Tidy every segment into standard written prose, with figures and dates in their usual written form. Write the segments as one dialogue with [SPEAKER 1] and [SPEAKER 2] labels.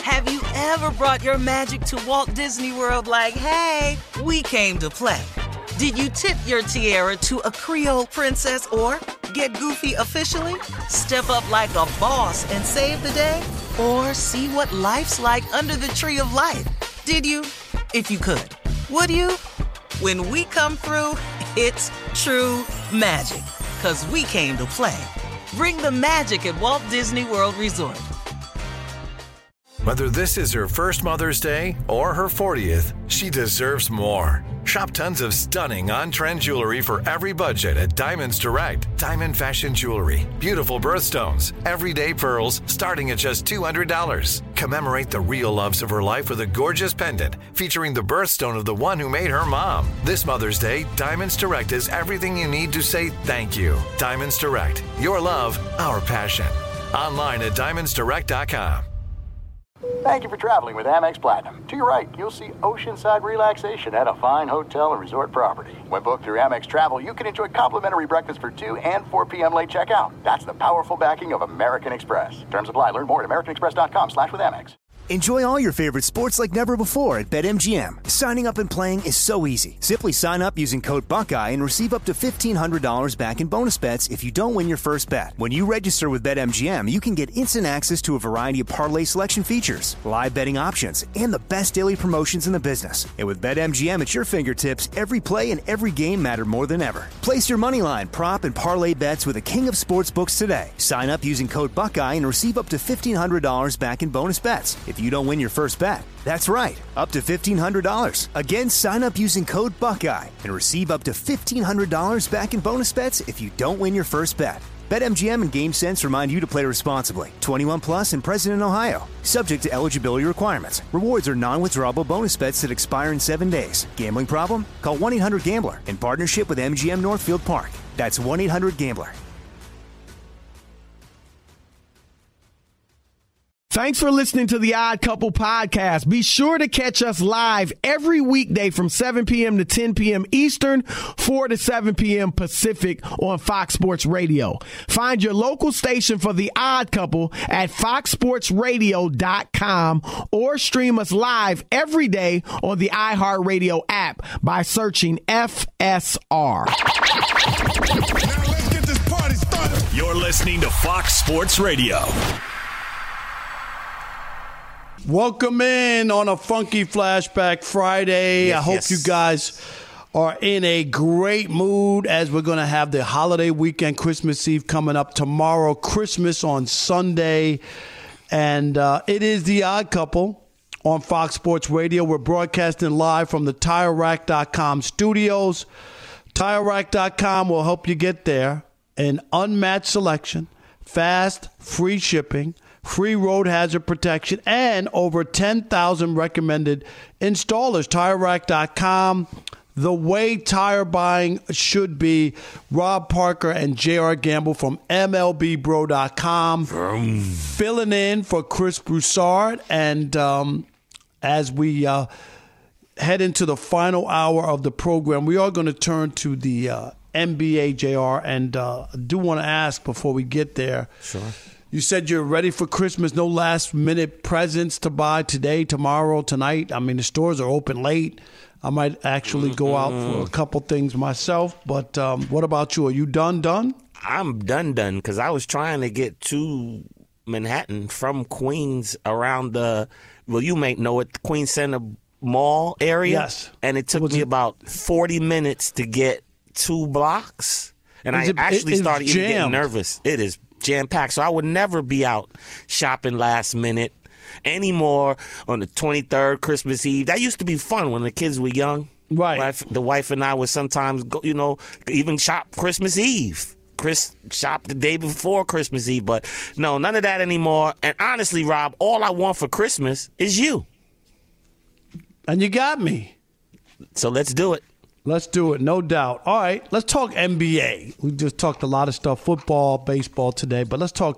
[SPEAKER 1] Have you ever brought your magic to Walt Disney World like, hey, we came to play? Did you tip your tiara to a Creole princess or get goofy officially? Step up like a boss and save the day? Or see what life's like under the tree of life? Did you? If you could. Would you? When we come through, it's true magic. 'Cause we came to play. Bring the magic at Walt Disney World Resort.
[SPEAKER 2] Whether this is her first Mother's Day or her 40th, she deserves more. Shop tons of stunning on-trend jewelry for every budget at Diamonds Direct. Diamond fashion jewelry, beautiful birthstones, everyday pearls starting at just $200. Commemorate the real loves of her life with a gorgeous pendant featuring the birthstone of the one who made her mom. This Mother's Day, Diamonds Direct is everything you need to say thank you. Diamonds Direct, your love, our passion. Online at diamondsdirect.com.
[SPEAKER 3] Thank you for traveling with Amex Platinum. To your right, you'll see oceanside relaxation at a fine hotel and resort property. When booked through Amex Travel, you can enjoy complimentary breakfast for 2 and 4 p.m. late checkout. That's the powerful backing of American Express. Terms apply. Learn more at americanexpress.com/withAmex.
[SPEAKER 4] Enjoy all your favorite sports like never before at BetMGM. Signing up and playing is so easy. Simply sign up using code Buckeye and receive up to $1,500 back in bonus bets if you don't win your first bet. When you register with BetMGM, you can get instant access to a variety of parlay selection features, live betting options, and the best daily promotions in the business. And with BetMGM at your fingertips, every play and every game matter more than ever. Place your moneyline, prop, and parlay bets with the king of sportsbooks today. Sign up using code Buckeye and receive up to $1,500 back in bonus bets if you don't win your first bet. That's right, up to $1,500. Again, sign up using code Buckeye and receive up to $1,500 back in bonus bets if you don't win your first bet. BetMGM and GameSense remind you to play responsibly. 21 plus and present in Ohio. Subject to eligibility requirements. Rewards are non-withdrawable bonus bets that expire in 7 days. Gambling problem? Call 1-800-GAMBLER in partnership with MGM Northfield Park. That's 1-800-GAMBLER.
[SPEAKER 5] Thanks for listening to the Odd Couple podcast. Be sure to catch us live every weekday from 7 p.m. to 10 p.m. Eastern, 4 to 7 p.m. Pacific on Fox Sports Radio. Find your local station for the Odd Couple at foxsportsradio.com or stream us live every day on the iHeartRadio app by searching FSR.
[SPEAKER 6] Now let's get this party started.
[SPEAKER 7] You're listening to Fox Sports Radio.
[SPEAKER 8] Welcome in on a funky Flashback Friday. I hope you guys are in a great mood as we're going to have the holiday weekend, Christmas Eve coming up tomorrow, Christmas on Sunday. And it is the Odd Couple on Fox Sports Radio. We're broadcasting live from the TireRack.com studios. TireRack.com will help you get there. An unmatched selection, fast, free shipping, free road hazard protection, and over 10,000 recommended installers. TireRack.com, the way tire buying should be. Rob Parker and J.R. Gamble from MLBBro.com filling in for Chris Broussard. And as we head into the final hour of the program, we are going to turn to the NBA, JR, and I do want to ask before we get there.
[SPEAKER 9] Sure.
[SPEAKER 8] You said you're ready for Christmas, no last-minute presents to buy today, tomorrow, tonight. I mean, the stores are open late. I might actually go out for a couple things myself. But what about you? Are you done?
[SPEAKER 9] I'm done because I was trying to get to Manhattan from Queens around the, well, you may know it, the Queens Center Mall area.
[SPEAKER 8] Yes.
[SPEAKER 9] And it took me about 40 minutes to get 2 blocks. And I actually started even getting nervous. It is jam-packed, so I would never be out shopping last minute anymore on the 23rd, Christmas Eve. That used to be fun when the kids were young.
[SPEAKER 8] Right.
[SPEAKER 9] The wife and I would sometimes go, even shop Christmas Eve. Chris shopped the day before Christmas Eve, but no, none of that anymore. And honestly, Rob, all I want for Christmas is you.
[SPEAKER 8] And you got me.
[SPEAKER 9] So let's do it.
[SPEAKER 8] Let's do it, no doubt. All right, let's talk NBA. We just talked a lot of stuff, football, baseball today, but let's talk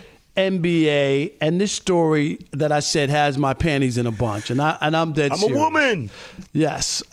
[SPEAKER 8] NBA. And this story that I said has my panties in a bunch, and I'm dead serious.
[SPEAKER 9] I'm a woman.
[SPEAKER 8] Yes,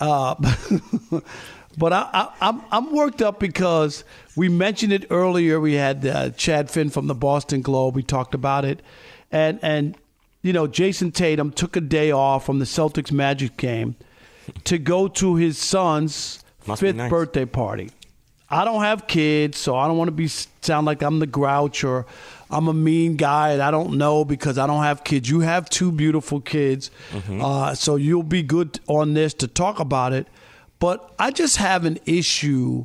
[SPEAKER 8] but I'm worked up because we mentioned it earlier. We had Chad Finn from the Boston Globe. We talked about it, and Jason Tatum took a day off from the Celtics Magic game to go to his son's fifth birthday party. I don't have kids, so I don't want to sound like I'm the grouch or I'm a mean guy and I don't know because I don't have kids. You have two beautiful kids, so you'll be good on this to talk about it. But I just have an issue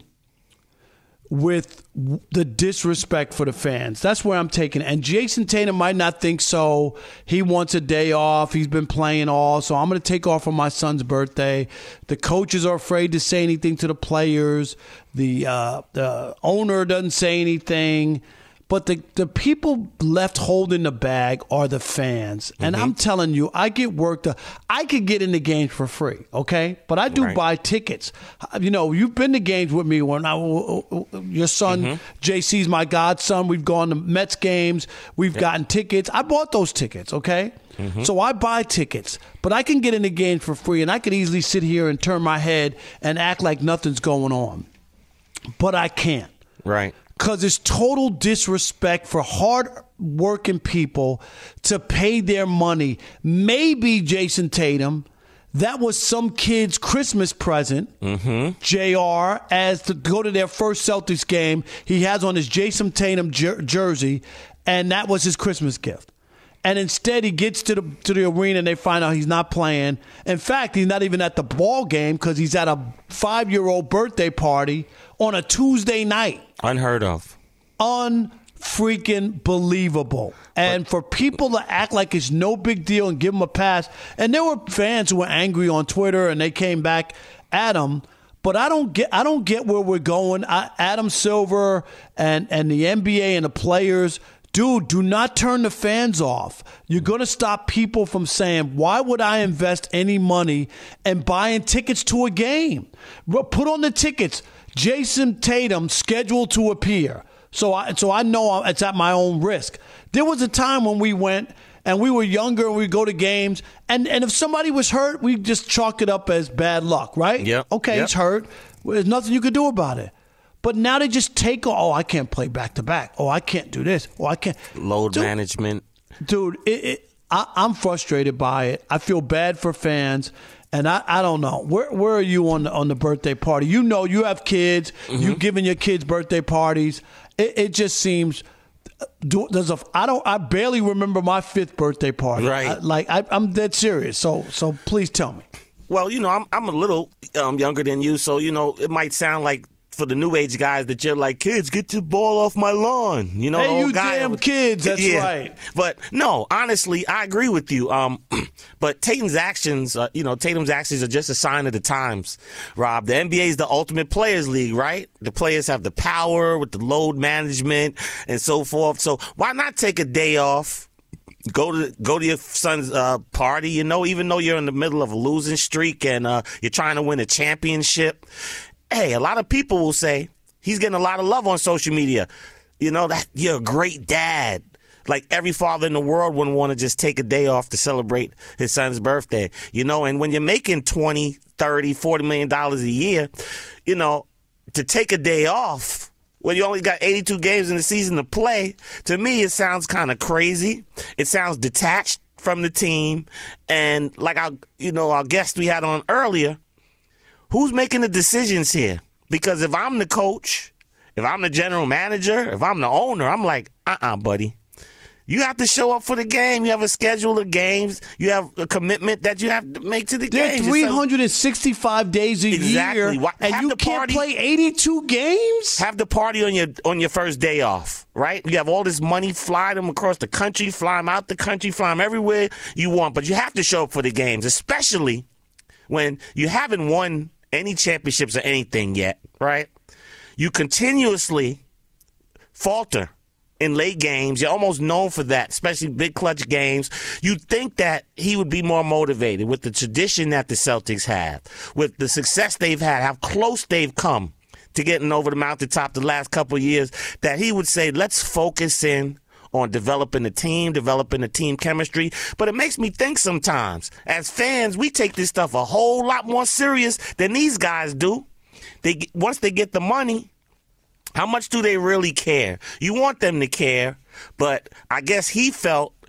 [SPEAKER 8] with the disrespect for the fans. That's where I'm taking it. And Jason Tatum might not think so. He wants a day off. He's been playing all, so I'm going to take off on my son's birthday. The coaches are afraid to say anything to the players. The owner doesn't say anything. But the people left holding the bag are the fans. And I'm telling you, I get worked up. I could get into games for free, okay? But I do buy tickets. You've been to games with me when your son, JC's my godson. We've gone to Mets games. We've gotten tickets. I bought those tickets, okay? So I buy tickets. But I can get into games for free, and I could easily sit here and turn my head and act like nothing's going on. But I can't.
[SPEAKER 9] Right.
[SPEAKER 8] Because it's total disrespect for hard-working people to pay their money. Maybe, Jason Tatum, that was some kid's Christmas present, JR, as to go to their first Celtics game. He has on his Jason Tatum jersey, and that was his Christmas gift. And instead, he gets to the arena, and they find out he's not playing. In fact, he's not even at the ball game because he's at a 5-year-old birthday party on a Tuesday night.
[SPEAKER 9] Unheard of.
[SPEAKER 8] Unfreaking believable. And for people to act like it's no big deal and give him a pass, and there were fans who were angry on Twitter, and they came back at him. But I don't get where we're going. Adam Silver and the NBA and the players. Dude, do not turn the fans off. You're going to stop people from saying, why would I invest any money in buying tickets to a game? Put on the tickets, Jason Tatum scheduled to appear. So I know it's at my own risk. There was a time when we went and we were younger and we'd go to games, and if somebody was hurt, we just chalk it up as bad luck, right?
[SPEAKER 9] Yeah.
[SPEAKER 8] Okay, he's hurt. There's nothing you could do about it. But now they just take, I can't play back-to-back. I can't do this. I can't.
[SPEAKER 9] Load management.
[SPEAKER 8] Dude, I'm frustrated by it. I feel bad for fans, and I don't know. Where are you on the birthday party? You have kids. You've given your kids birthday parties. It just seems I barely remember my 5th birthday party.
[SPEAKER 9] Right.
[SPEAKER 8] I'm dead serious. So please tell me.
[SPEAKER 9] Well, I'm a little younger than you, so, it might sound like for the new age guys that you're like, kids, get the ball off my lawn.
[SPEAKER 8] Hey, you damn kids, that's right.
[SPEAKER 9] But no, honestly, I agree with you. But Tatum's actions, are just a sign of the times, Rob. The NBA is the ultimate players league, right? The players have the power with the load management and so forth. So why not take a day off? Go to your son's party, even though you're in the middle of a losing streak and you're trying to win a championship. Hey, a lot of people will say he's getting a lot of love on social media. That you're a great dad. Like every father in the world wouldn't want to just take a day off to celebrate his son's birthday. And when you're making $20, $30, $40 million a year, to take a day off when you only got 82 games in the season to play, to me it sounds kind of crazy. It sounds detached from the team. And like our guest we had on earlier, who's making the decisions here? Because if I'm the coach, if I'm the general manager, if I'm the owner, I'm like, buddy. You have to show up for the game. You have a schedule of games. You have a commitment that you have to make to the game.
[SPEAKER 8] There's 365 days a year, and you can't play 82 games?
[SPEAKER 9] Have the party on your first day off, right? You have all this money, fly them across the country, fly them out the country, fly them everywhere you want. But you have to show up for the games, especially when you haven't won any championships or anything yet, right? You continuously falter in late games. You're almost known for that, especially big clutch games. You'd think that he would be more motivated with the tradition that the Celtics have, with the success they've had, how close they've come to getting over the mountaintop the last couple of years, that he would say, let's focus in on developing the team chemistry. But it makes me think sometimes, as fans, we take this stuff a whole lot more serious than these guys do. Once they get the money, how much do they really care? You want them to care, but I guess he felt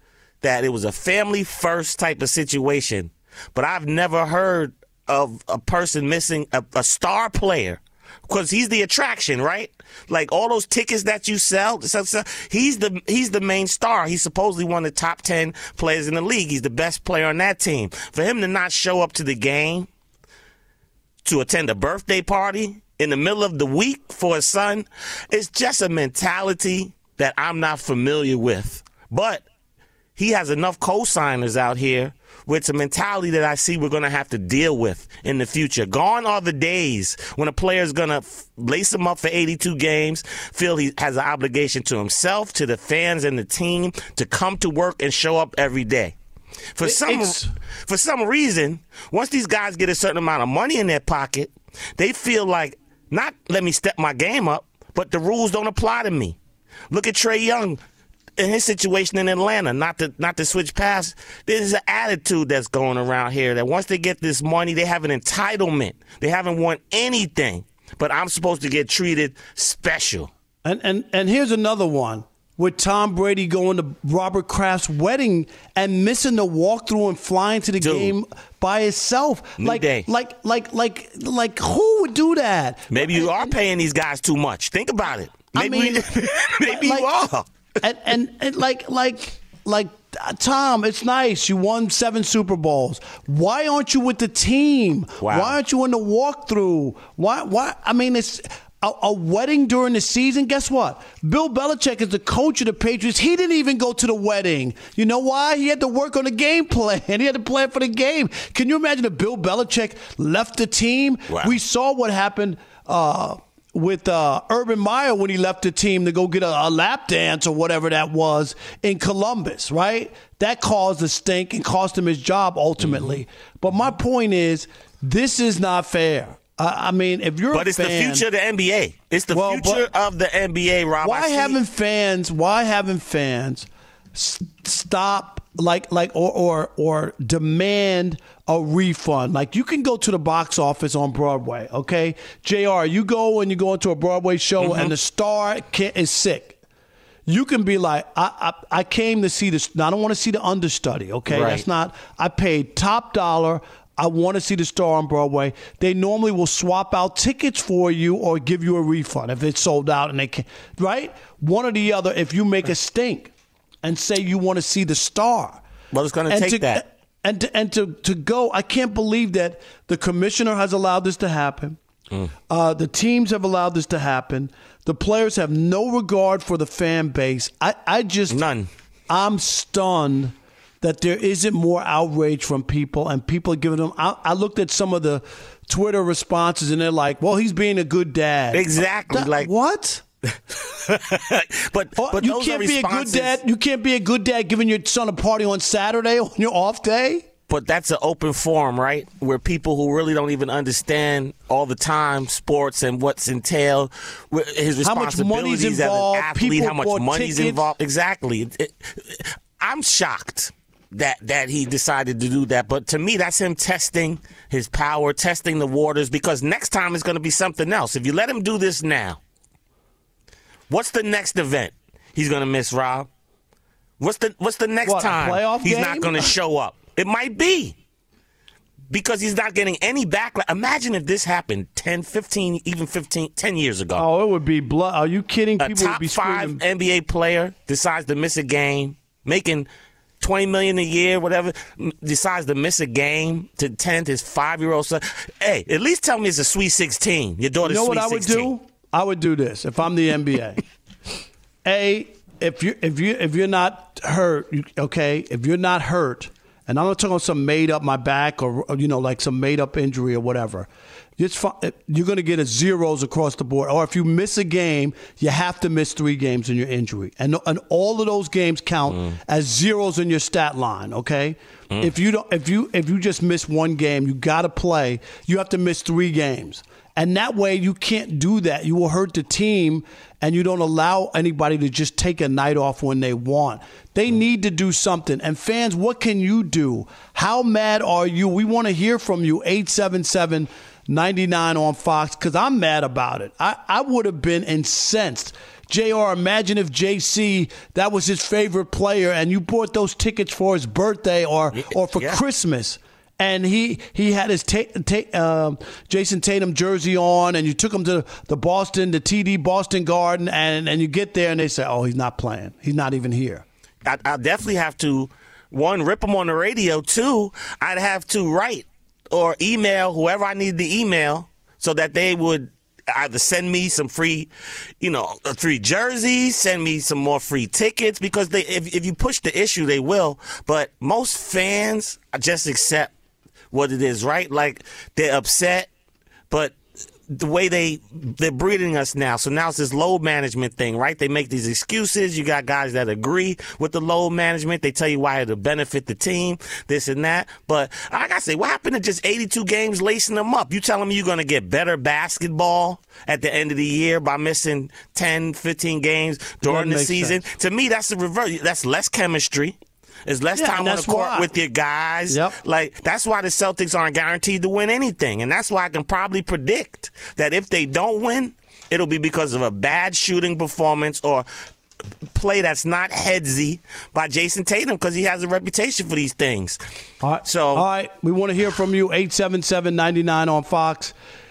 [SPEAKER 9] that it was a family first type of situation, but I've never heard of a person missing a star player, because he's the attraction, right? Like all those tickets that you sell, he's the main star. He's supposedly one of the top 10 players in the league. He's the best player on that team. For him to not show up to the game, to attend a birthday party in the middle of the week for his son, it's just a mentality that I'm not familiar with. But he has enough co-signers out here with a mentality that I see we're going to have to deal with in the future. Gone are the days when a player is going to lace him up for 82 games, feel he has an obligation to himself, to the fans and the team, to come to work and show up every day. For some reason, once these guys get a certain amount of money in their pocket, they feel like, not let me step my game up, but the rules don't apply to me. Look at Trae Young in his situation in Atlanta, not to switch past. There's an attitude that's going around here that once they get this money, they have an entitlement. They haven't won anything, but I'm supposed to get treated special.
[SPEAKER 8] And here's another one. With Tom Brady going to Robert Kraft's wedding and missing the walkthrough and flying to the game by himself. Like who would do that?
[SPEAKER 9] Maybe you are paying these guys too much. Think about it. Maybe you are.
[SPEAKER 8] And like Tom, it's nice. You won 7 Super Bowls. Why aren't you with the team?
[SPEAKER 9] Wow.
[SPEAKER 8] Why aren't you in the walkthrough? Why? I mean, it's a wedding during the season. Guess what? Bill Belichick is the coach of the Patriots. He didn't even go to the wedding. You know why? He had to work on the game plan. He had to plan for the game. Can you imagine if Bill Belichick left the team?
[SPEAKER 9] Wow.
[SPEAKER 8] We saw what happened with Urban Meyer when he left the team to go get a lap dance or whatever that was in Columbus, right? That caused a stink and cost him his job ultimately. Mm-hmm. But my point is, this is not fair. I mean, if you're
[SPEAKER 9] but it's the future of the NBA. It's the future of the NBA, Rob.
[SPEAKER 8] Why haven't fans stop or demand a refund? Like, you can go to the box office on Broadway, okay? JR, you go into a Broadway show and the star is sick. You can be like, I came to see this. I don't want to see the understudy, okay?
[SPEAKER 9] Right.
[SPEAKER 8] That's not. I paid top dollar. I want to see the star on Broadway. They normally will swap out tickets for you or give you a refund if it's sold out and they can't, right? One or the other, if you make a stink and say you want to see the star.
[SPEAKER 9] Well, it's going to take that.
[SPEAKER 8] And to go, I can't believe that the commissioner has allowed this to happen. The teams have allowed this to happen. The players have no regard for the fan base.
[SPEAKER 9] None.
[SPEAKER 8] I'm stunned that there isn't more outrage from people, and people are giving them. I looked at some of the Twitter responses, and they're like, "Well, he's being a good dad."
[SPEAKER 9] Exactly. Like
[SPEAKER 8] what?
[SPEAKER 9] but
[SPEAKER 8] you can't be a good dad. You can't be a good dad giving your son a party on Saturday on your off day.
[SPEAKER 9] But that's an open forum, right? Where people who really don't even understand all the time sports and what's entailed, his responsibilities as an athlete, how much money's involved. Exactly. I'm shocked that he decided to do that. But to me, that's him testing his power, testing the waters, because next time it's going to be something else. If you let him do this now, what's the next event he's going to miss, Rob? What's the next time he's not going to show up? It might be because he's not getting any backlash. Imagine if this happened 10, 15, even 10 years ago.
[SPEAKER 8] Oh, it would be blood. Are you kidding?
[SPEAKER 9] People would be screaming. A top 5 NBA player decides to miss a game, making $20 million a year, whatever, decides to miss a game to tend his 5-year-old son. Hey, at least tell me it's a Sweet 16. Your daughter's Sweet 16. You know what I would do? I would do this if I'm the NBA. If you're not hurt, okay, if you're not hurt, and I'm not talking about some made up my back or like some made up injury or whatever. You're going to get zeros across the board. Or if you miss a game, you have to miss 3 games in your injury. And all of those games count as zeros in your stat line, okay? If you just miss 1 game, you got to play. You have to miss 3 games. And that way you can't do that. You will hurt the team, and you don't allow anybody to just take a night off when they want. They need to do something. And fans, what can you do? How mad are you? We want to hear from you. 877-99 on Fox, because I'm mad about it. I would have been incensed.
[SPEAKER 8] JR, imagine if JC, that was his favorite player, and you bought those tickets for his birthday or for Christmas. And he had his Jason Tatum jersey on, and you took him to the TD Boston Garden, and you get there, and they say, oh, he's not playing. He's not even here.
[SPEAKER 9] I'll definitely have to, one, rip him on the radio. Two, I'd have to write or email whoever I need to email so that they would either send me some free, free jerseys, send me some more free tickets, because if you push the issue, they will. But most fans just accept what it is, right? Like, they're upset, but the way they're breeding us now. So now it's this load management thing, right? They make these excuses. You got guys that agree with the load management. They tell you why it'll benefit the team, this and that. But I gotta say, what happened to just 82 games lacing them up? You telling me you're going to get better basketball at the end of the year by missing 10, 15 games during the season? Sense. To me, that's the reverse. That's less chemistry. There's less time on the court with your guys.
[SPEAKER 8] Yep.
[SPEAKER 9] Like, that's why the Celtics aren't guaranteed to win anything. And that's why I can probably predict that if they don't win, it'll be because of a bad shooting performance or play that's not headsy by Jason Tatum, because he has a reputation for these things.
[SPEAKER 8] All right. We want to hear from you. 877-99 on Fox.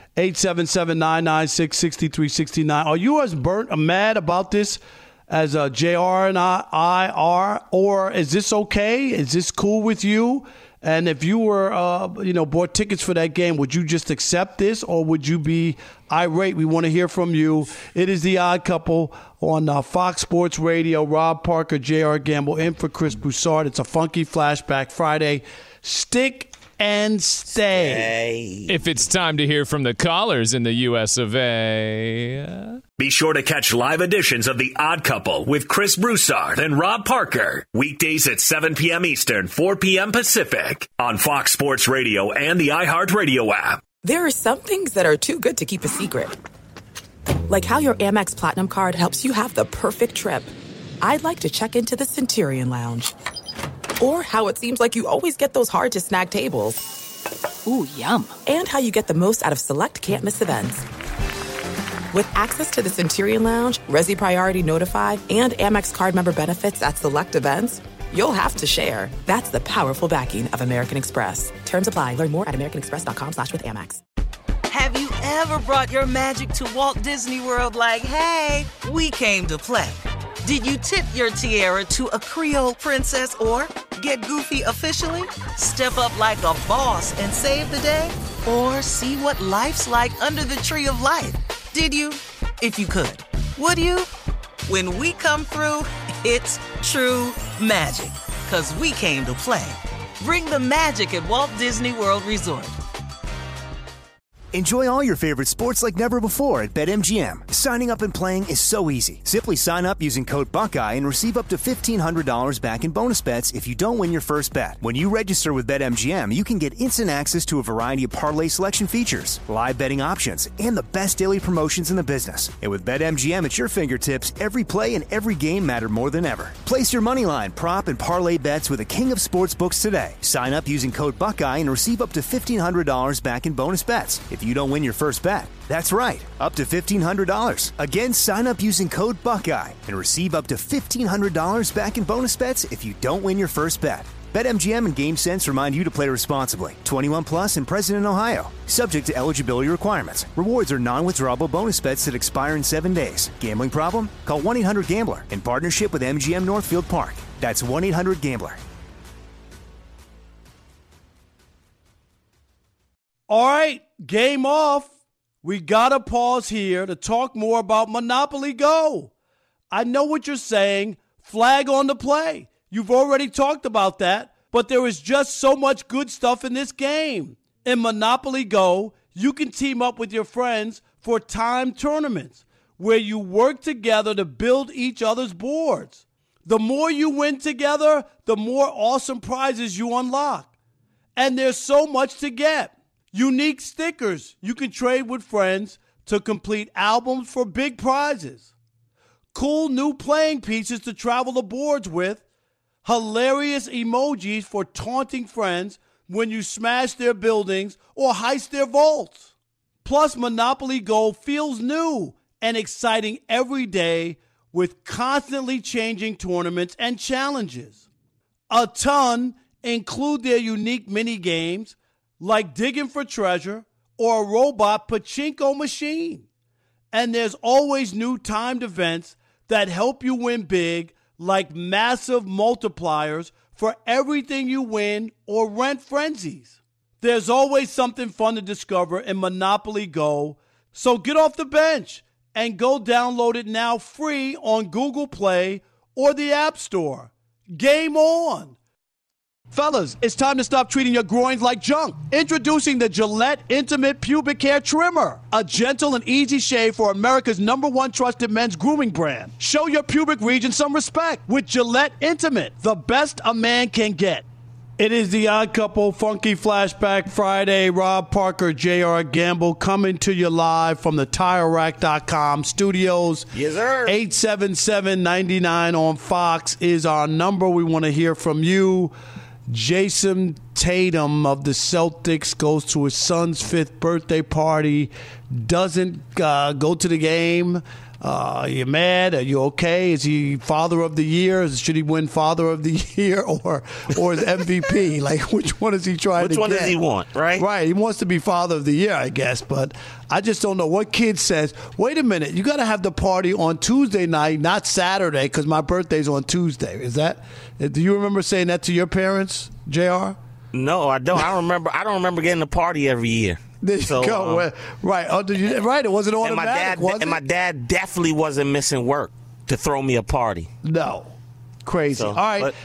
[SPEAKER 8] 877-996-6369. Are you as mad about this as JR and I are, or is this okay? Is this cool with you? And if you were, bought tickets for that game, would you just accept this, or would you be irate? We want to hear from you. It is The Odd Couple on Fox Sports Radio. Rob Parker, JR Gamble, in for Chris Broussard. It's a funky flashback Friday. Stick and stay.
[SPEAKER 10] If it's time to hear from the callers in the U.S. of A.
[SPEAKER 7] Be sure to catch live editions of The Odd Couple with Chris Broussard and Rob Parker. Weekdays at 7 p.m. Eastern, 4 p.m. Pacific on Fox Sports Radio and the iHeartRadio app.
[SPEAKER 11] There are some things that are too good to keep a secret. Like how your Amex Platinum card helps you have the perfect trip. I'd like to check into the Centurion Lounge. Or how it seems like you always get those hard-to-snag tables.
[SPEAKER 12] Ooh, yum.
[SPEAKER 11] And how you get the most out of select can't-miss events. With access to the Centurion Lounge, Resi Priority Notified, and Amex card member benefits at select events, you'll have to share. That's the powerful backing of American Express. Terms apply. Learn more at americanexpress.com/withAmex.
[SPEAKER 1] Have you ever brought your magic to Walt Disney World like, hey, we came to play? Did you tip your tiara to a Creole princess or get goofy officially? Step up like a boss and save the day? Or see what life's like under the tree of life? Did you? If you could. Would you? When we come through, it's true magic. 'Cause we came to play. Bring the magic at Walt Disney World Resort.
[SPEAKER 4] Enjoy all your favorite sports like never before at BetMGM. Signing up and playing is so easy. Simply sign up using code Buckeye and receive up to $1,500 back in bonus bets if you don't win your first bet. When you register with BetMGM, you can get instant access to a variety of parlay selection features, live betting options, and the best daily promotions in the business. And with BetMGM at your fingertips, every play and every game matter more than ever. Place your moneyline, prop, and parlay bets with the king of sportsbooks today. Sign up using code Buckeye and receive up to $1,500 back in bonus bets if you don't win your first bet. That's right, up to $1,500. Again, sign up using code Buckeye and receive up to $1,500 back in bonus bets if you don't win your first bet. BetMGM and GameSense remind you to play responsibly. 21 plus and present in Ohio. Subject to eligibility requirements. Rewards are non-withdrawable bonus bets that expire in 7 days. Gambling problem? Call 1-800-GAMBLER in partnership with MGM Northfield Park. That's 1-800-GAMBLER.
[SPEAKER 8] All right, game off. We got to pause here to talk more about Monopoly Go. I know what you're saying. Flag on the play. You've already talked about that, but there is just so much good stuff in this game. In Monopoly Go, you can team up with your friends for timed tournaments where you work together to build each other's boards. The more you win together, the more awesome prizes you unlock. And there's so much to get. Unique stickers you can trade with friends to complete albums for big prizes. Cool new playing pieces to travel the boards with. Hilarious emojis for taunting friends when you smash their buildings or heist their vaults. Plus, Monopoly Go feels new and exciting every day with constantly changing tournaments and challenges. A ton include their unique mini games like digging for treasure or a robot pachinko machine. And there's always new timed events that help you win big, like massive multipliers for everything you win or rent frenzies. There's always something fun to discover in Monopoly Go, so get off the bench and go download it now free on Google Play or the App Store. Game on! Fellas, it's time to stop treating your groins like junk. Introducing the Gillette Intimate Pubic Hair Trimmer, a gentle and easy shave for America's #1 trusted men's grooming brand. Show your pubic region some respect with Gillette Intimate, the best a man can get. It is the Odd Couple Funky Flashback Friday. Rob Parker, J.R. Gamble coming to you live from the TireRack.com studios.
[SPEAKER 9] Yes, sir.
[SPEAKER 8] 877-99 on Fox is our number. We want to hear from you. Jason Tatum of the Celtics goes to his son's 5th birthday party, doesn't go to the game. Are you mad? Are you okay? Is he Father of the Year? Should he win Father of the Year or is MVP? Like, which one is he trying to get?
[SPEAKER 9] Which one does he want, right?
[SPEAKER 8] Right. He wants to be Father of the Year, I guess. But I just don't know what kid says, wait a minute, you got to have the party on Tuesday night, not Saturday, because my birthday's on Tuesday. Do you remember saying that to your parents, JR?
[SPEAKER 9] No, I don't. I don't remember getting a party every year.
[SPEAKER 8] There you go. Right. Oh, right. It wasn't automatic, was it?
[SPEAKER 9] And my dad definitely wasn't missing work to throw me a party.
[SPEAKER 8] No. Crazy. All right.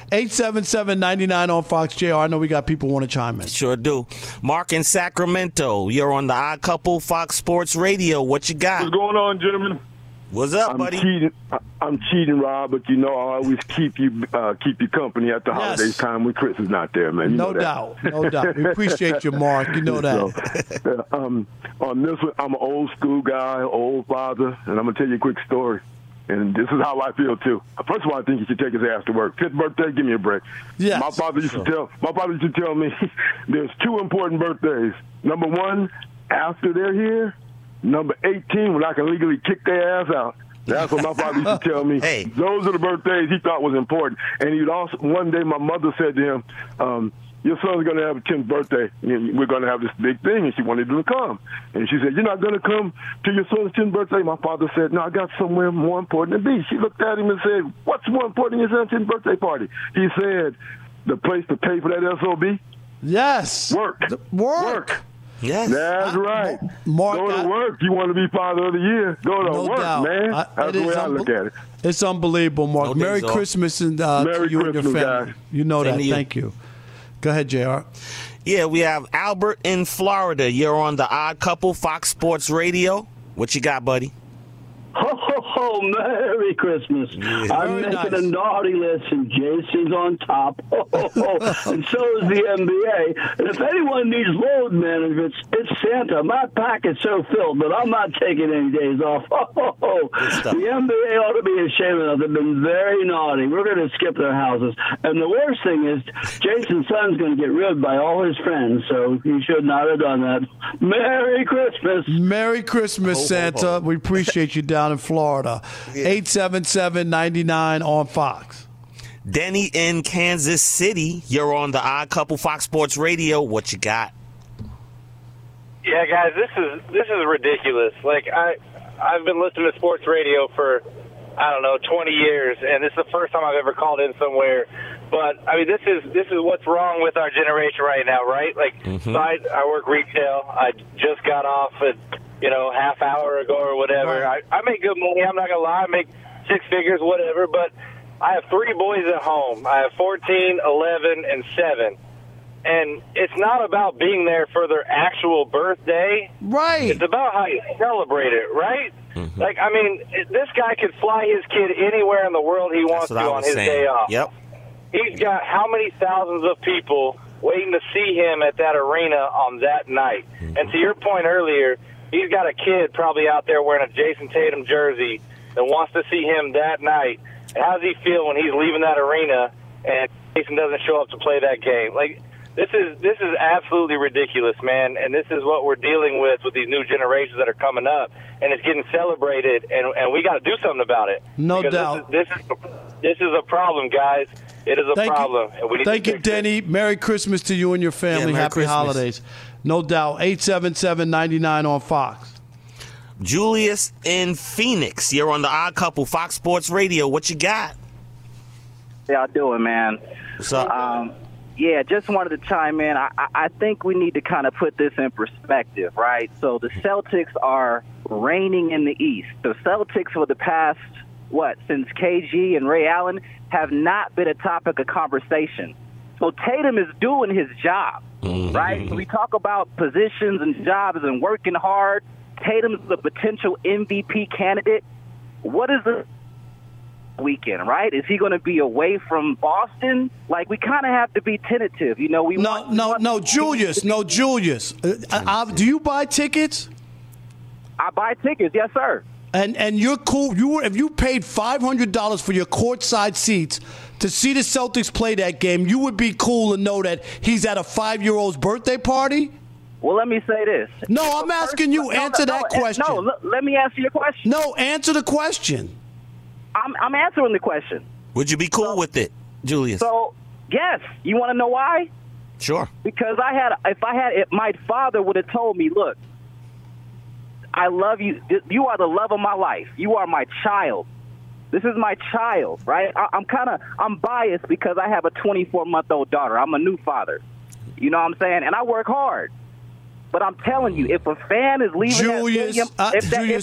[SPEAKER 8] 877-99 on Fox. JR, I know we got people want to chime in.
[SPEAKER 9] Sure do. Mark in Sacramento, you're on the Odd Couple Fox Sports Radio. What you got?
[SPEAKER 13] What's going on, gentlemen?
[SPEAKER 9] What's up, buddy?
[SPEAKER 13] I'm cheating, Rob, but I always keep you company at the holidays time when Chris is not there, man.
[SPEAKER 8] No doubt. We appreciate you, Mark. You know that.
[SPEAKER 13] So, on this one, I'm an old school guy, old father, and I'm gonna tell you a quick story. And this is how I feel too. First of all, I think you should take his ass to work. 5th birthday, give me a break.
[SPEAKER 8] Yes,
[SPEAKER 13] my father used to tell me there's 2 important birthdays. Number 1, after they're here. Number 18, when I can legally kick their ass out. That's what my father used to tell me.
[SPEAKER 9] Hey.
[SPEAKER 13] Those are the birthdays he thought was important. And he'd also, one day my mother said to him, your son's going to have a 10th birthday. We're going to have this big thing. And she wanted him to come. And she said, you're not going to come to your son's 10th birthday? My father said, no, I got somewhere more important to be. She looked at him and said, what's more important than your son's 10th birthday party? He said, the place to pay for that SOB?
[SPEAKER 8] Yes.
[SPEAKER 13] Work.
[SPEAKER 9] Yes.
[SPEAKER 13] That's right.
[SPEAKER 8] Mark,
[SPEAKER 13] go to work. You want to be Father of the Year. Go to work,
[SPEAKER 8] doubt.
[SPEAKER 13] man. That's the way I look at it.
[SPEAKER 8] It's unbelievable, Mark. Merry Christmas and to you and your family.
[SPEAKER 13] Guys.
[SPEAKER 8] You know that. Thank you. Go ahead, JR.
[SPEAKER 9] Yeah, we have Albert in Florida. You're on the Odd Couple Fox Sports Radio. What you got, buddy?
[SPEAKER 14] Ho, ho, ho, Merry Christmas.
[SPEAKER 9] Yeah.
[SPEAKER 14] I'm making a naughty list, and Jason's on top. Ho, ho, ho. And so is the NBA. And if anyone needs load management, it's Santa. My packet's so filled, but I'm not taking any days off. Ho, ho, ho. The NBA ought to be ashamed of. They've been very naughty. We're going to skip their houses. And the worst thing is, Jason's son's going to get ribbed by all his friends, so he should not have done that. Merry Christmas.
[SPEAKER 8] Merry Christmas, Santa. We appreciate you down in Florida. 877-99 on Fox.
[SPEAKER 9] Denny in Kansas City. You're on the Odd Couple Fox Sports Radio. What you got?
[SPEAKER 15] Yeah, guys, this is ridiculous. Like I've been listening to sports radio for 20 years, and this is the first time I've ever called in somewhere. But I mean, this is what's wrong with our generation right now, right? Like, so I work retail. I just got off at half hour ago or whatever. Right. I make good money. I'm not gonna lie. I make 6 figures, whatever. But I have 3 boys at home. I have 14, 11, and 7. And it's not about being there for their actual birthday.
[SPEAKER 8] Right.
[SPEAKER 15] It's about how you celebrate it, right? Mm-hmm. Like, I mean, this guy could fly his kid anywhere in the world he wants to on his day off.
[SPEAKER 9] Yep.
[SPEAKER 15] He's got how many thousands of people waiting to see him at that arena on that night? Mm-hmm. And to your point earlier, he's got a kid probably out there wearing a Jason Tatum jersey that wants to see him that night. And how does he feel when he's leaving that arena and Jason doesn't show up to play that game? Like, This is absolutely ridiculous, man, and this is what we're dealing with these new generations that are coming up, and it's getting celebrated, and we got to do something about it.
[SPEAKER 8] No doubt.
[SPEAKER 15] This is a problem, guys. It is a problem.
[SPEAKER 8] Thank you, Denny. Merry Christmas to you and your family.
[SPEAKER 9] Merry
[SPEAKER 8] Happy
[SPEAKER 9] Christmas.
[SPEAKER 8] holidays. No doubt. 877-99 on Fox.
[SPEAKER 9] Julius in Phoenix. You're on the Odd Couple, Fox Sports Radio. What you got?
[SPEAKER 16] How y'all doing, man?
[SPEAKER 9] What's up?
[SPEAKER 16] Yeah, just wanted to chime in. I think we need to kind of put this in perspective, right? So the Celtics are reigning in the East. The Celtics for the past, since KG and Ray Allen have not been a topic of conversation. So Tatum is doing his job, right? So we talk about positions and jobs and working hard. Tatum's the potential MVP candidate. What is the weekend, right? Is he going to be away from Boston? Like, we kind of have to be tentative, you know.
[SPEAKER 8] Julius. Do you buy tickets?
[SPEAKER 16] I buy tickets, yes, sir.
[SPEAKER 8] And you're cool. If you paid $500 for your courtside seats to see the Celtics play that game, you would be cool and know that he's at a 5-year-old's birthday party?
[SPEAKER 16] Well, let me say this.
[SPEAKER 8] No, I'm asking you. Answer that question.
[SPEAKER 16] No, let me answer your question.
[SPEAKER 8] No, answer the question.
[SPEAKER 16] I'm answering the question.
[SPEAKER 9] Would you be cool with it, Julius?
[SPEAKER 16] So, yes. You want to know why?
[SPEAKER 9] Sure.
[SPEAKER 16] Because my father would have told me, look, I love you. You are the love of my life. You are my child. This is my child, right? I'm biased because I have a 24-month-old daughter. I'm a new father. You know what I'm saying? And I work hard. But I'm telling you, if a fan is leaving that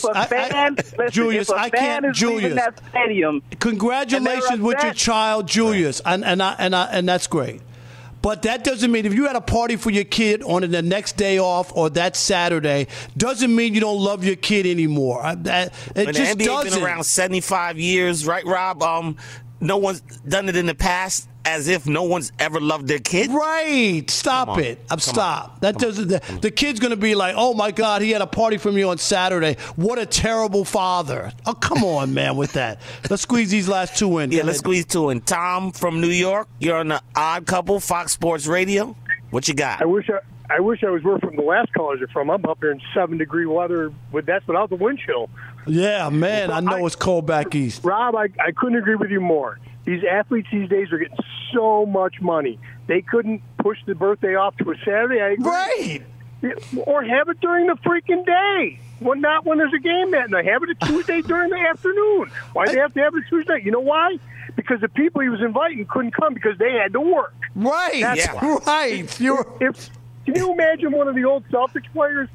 [SPEAKER 16] stadium,
[SPEAKER 8] congratulations with your child, Julius, and that's great. But that doesn't mean if you had a party for your kid on the next day off or that Saturday, doesn't mean you don't love your kid anymore.
[SPEAKER 9] The NBA's been around 75 years, right, Rob? No one's done it in the past as if no one's ever loved their kid.
[SPEAKER 8] Right. Stop it. Stop. That doesn't. The kid's going to be like, oh, my God, he had a party for me on Saturday. What a terrible father. Oh, come on, man, with that. Let's squeeze these last two in.
[SPEAKER 9] Yeah, let's squeeze two in. Tom from New York, you're on the Odd Couple, Fox Sports Radio. What you got?
[SPEAKER 17] I wish I was where from the last callers are from. I'm up here in 7-degree weather, but that's without the wind chill.
[SPEAKER 8] Yeah, man, I know it's cold back east.
[SPEAKER 17] Rob, I couldn't agree with you more. These athletes these days are getting so much money. They couldn't push the birthday off to a Saturday. I agree.
[SPEAKER 8] Right.
[SPEAKER 17] Or have it during the freaking day. Well, not when there's a game that night. Have it a Tuesday during the afternoon. Why do they have to have it Tuesday? You know why? Because the people he was inviting couldn't come because they had to work.
[SPEAKER 8] Right.
[SPEAKER 17] That's
[SPEAKER 8] right.
[SPEAKER 17] Can you imagine one of the old Celtics players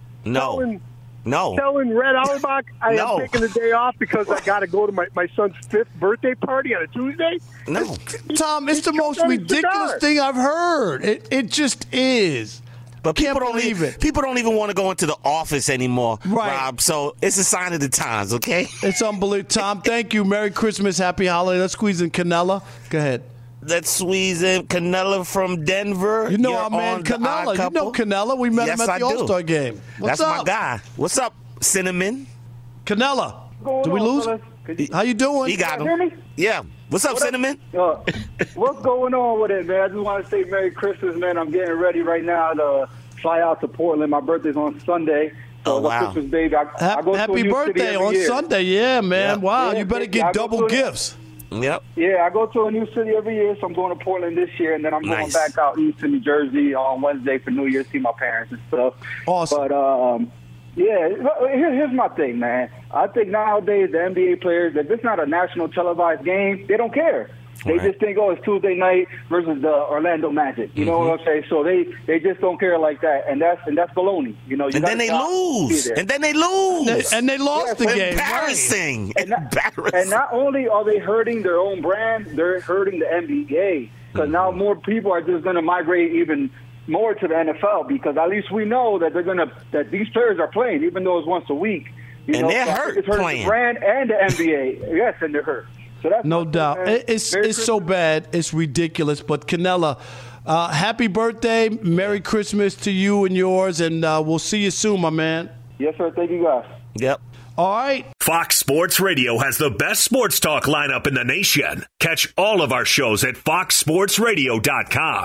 [SPEAKER 17] telling Red Auerbach, I am taking the day off because I got to go to my son's 5th birthday party on a Tuesday?
[SPEAKER 8] No. Tom, it's the most ridiculous thing I've heard. It just is.
[SPEAKER 9] But people don't even want to go into the office anymore,
[SPEAKER 8] right,
[SPEAKER 9] Rob. So it's a sign of the times, okay?
[SPEAKER 8] It's unbelievable. Tom, thank you. Merry Christmas. Happy holiday. Let's squeeze in Canella. Go ahead.
[SPEAKER 9] Let's squeeze in Canella from Denver.
[SPEAKER 8] You know our man Canella. You know Canella. We met him at the All-Star game.
[SPEAKER 9] That's my guy. What's up, Cinnamon?
[SPEAKER 8] Canella. Did we lose? How you doing?
[SPEAKER 9] He got him. Yeah. What's up, Cinnamon?
[SPEAKER 18] What's going on with it, man? I just want to say Merry Christmas, man. I'm getting ready right now to fly out to Portland. My birthday's on Sunday. So Christmas, baby. I go
[SPEAKER 8] Happy birthday on Sunday. Yeah, man. Yep. Wow, you better get double gifts.
[SPEAKER 9] Yep.
[SPEAKER 18] Yeah, I go to a new city every year, so I'm going to Portland this year, and then I'm going back out east to New Jersey on Wednesday for New Year's, see my parents and stuff.
[SPEAKER 8] Awesome.
[SPEAKER 18] But, here's my thing, man. I think nowadays the NBA players, if it's not a national televised game, they don't care. They just think, it's Tuesday night versus the Orlando Magic. You know what I'm saying? So they just don't care like that, and that's baloney. You know,
[SPEAKER 9] and then they lose. And
[SPEAKER 8] they lost the game.
[SPEAKER 9] Embarrassing.
[SPEAKER 18] And not only are they hurting their own brand, they're hurting the NBA because now more people are just going to migrate even more to the NFL because at least we know that that these players are playing, even though it's once a week.
[SPEAKER 9] And they're hurt
[SPEAKER 18] it's hurting
[SPEAKER 9] playing.
[SPEAKER 18] The brand and the NBA. Yes, and they're hurt. So that's
[SPEAKER 8] no doubt. It's so bad. It's ridiculous. But Canella, happy birthday. Merry Christmas to you and yours. And we'll see you soon, my man.
[SPEAKER 18] Yes, sir. Thank you, guys.
[SPEAKER 9] Yep.
[SPEAKER 8] All right.
[SPEAKER 7] Fox Sports Radio has the best sports talk lineup in the nation. Catch all of our shows at foxsportsradio.com.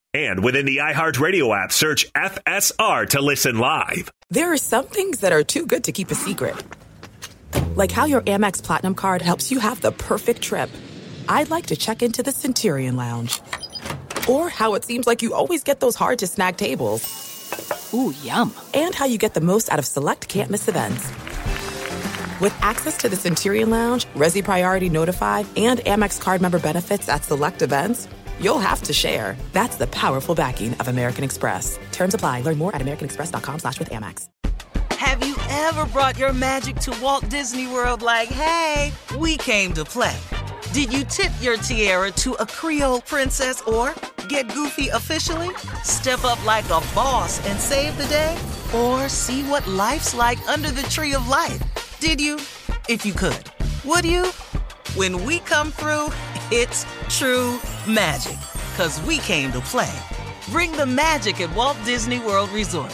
[SPEAKER 7] And within the iHeartRadio app, search FSR to listen live.
[SPEAKER 11] There are some things that are too good to keep a secret. Like how your Amex Platinum card helps you have the perfect trip. I'd like to check into the Centurion Lounge. Or how it seems like you always get those hard-to-snag tables.
[SPEAKER 12] Ooh, yum.
[SPEAKER 11] And how you get the most out of select can't-miss events. With access to the Centurion Lounge, Resi Priority Notified, and Amex card member benefits at select events, you'll have to share. That's the powerful backing of American Express. Terms apply. Learn more at americanexpress.com/withAmex.
[SPEAKER 1] Have you ever brought your magic to Walt Disney World like, hey, we came to play? Did you tip your tiara to a Creole princess or get goofy officially? Step up like a boss and save the day? Or see what life's like under the tree of life? Did you? If you could. Would you? When we come through, it's true magic. 'Cause we came to play. Bring the magic at Walt Disney World Resort.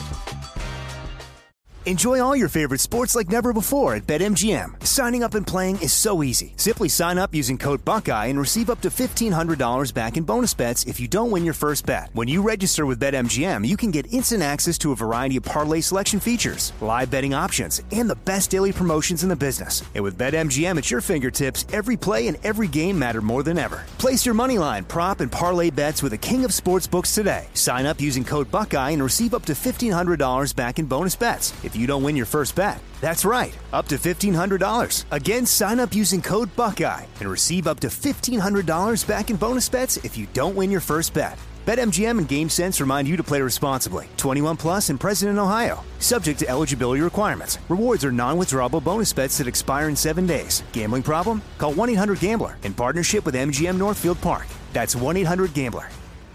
[SPEAKER 4] Enjoy all your favorite sports like never before at BetMGM. Signing up and playing is so easy. Simply sign up using code Buckeye and receive up to $1,500 back in bonus bets if you don't win your first bet. When you register with BetMGM, you can get instant access to a variety of parlay selection features, live betting options, and the best daily promotions in the business. And with BetMGM at your fingertips, every play and every game matter more than ever. Place your moneyline, prop, and parlay bets with the king of sportsbooks today. Sign up using code Buckeye and receive up to $1,500 back in bonus bets if you don't win your first bet. That's right, up to $1,500. Again, sign up using code Buckeye and receive up to $1,500 back in bonus bets if you don't win your first bet. BetMGM and GameSense remind you to play responsibly. 21 plus and present in Ohio. Subject to eligibility requirements. Rewards are non-withdrawable bonus bets that expire in 7 days. Gambling problem? Call 1-800-GAMBLER in partnership with MGM Northfield Park. That's 1-800-GAMBLER.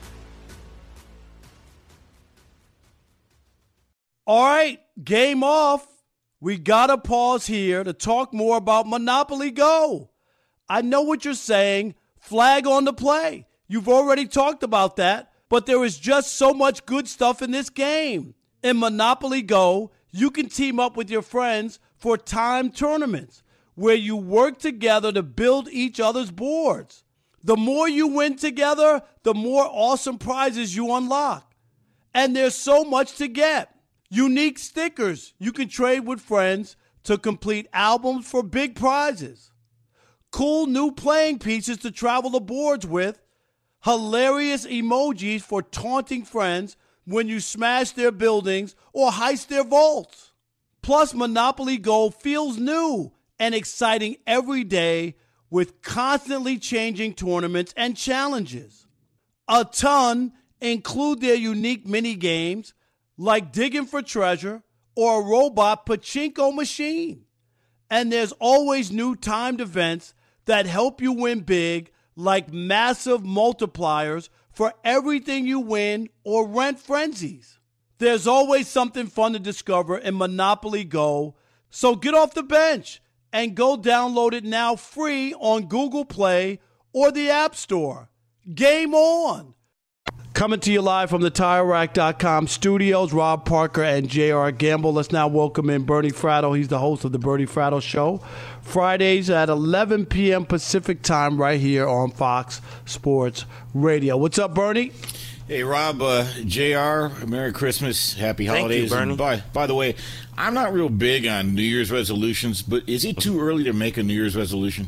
[SPEAKER 8] All right, game off. We got to pause here to talk more about Monopoly Go. I know what you're saying. Flag on the play. You've already talked about that, but there is just so much good stuff in this game. In Monopoly Go, you can team up with your friends for timed tournaments where you work together to build each other's boards. The more you win together, the more awesome prizes you unlock. And there's so much to get. Unique stickers you can trade with friends to complete albums for big prizes. Cool new playing pieces to travel the boards with. Hilarious emojis for taunting friends when you smash their buildings or heist their vaults. Plus, Monopoly Go feels new and exciting every day with constantly changing tournaments and challenges. A ton include their unique mini games like digging for treasure or a robot pachinko machine. And there's always new timed events that help you win big, like massive multipliers for everything you win or rent frenzies. There's always something fun to discover in Monopoly Go, so get off the bench and go download it now free on Google Play or the App Store. Game on! Coming to you live from the TireRack.com studios, Rob Parker and J.R. Gamble. Let's now welcome in Bernie Fratto. He's the host of the Bernie Fratto Show. Fridays at 11 p.m. Pacific time right here on Fox Sports Radio. What's up, Bernie?
[SPEAKER 19] Hey, Rob, J.R., Merry Christmas, Happy Holidays.
[SPEAKER 9] Thank you, Bernie.
[SPEAKER 19] By the way, I'm not real big on New Year's resolutions, but is it too early to make a New Year's resolution?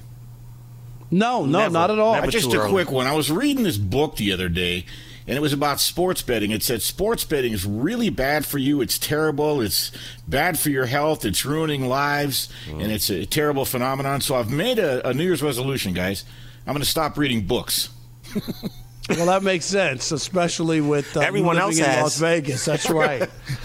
[SPEAKER 8] No, not at all.
[SPEAKER 19] Just a quick one. I was reading this book the other day, and it was about sports betting. It said sports betting is really bad for you. It's terrible. It's bad for your health. It's ruining lives, and it's a terrible phenomenon. So I've made a New Year's resolution, guys. I'm going to stop reading books.
[SPEAKER 8] Well, that makes sense, especially with
[SPEAKER 9] everyone else
[SPEAKER 8] in
[SPEAKER 9] has.
[SPEAKER 8] Las Vegas. That's right.